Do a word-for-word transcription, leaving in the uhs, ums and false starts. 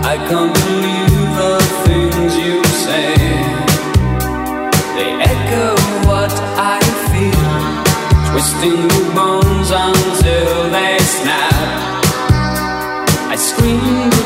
I can't believe the things you say. They echo what I feel, twisting the bones until they snap. I scream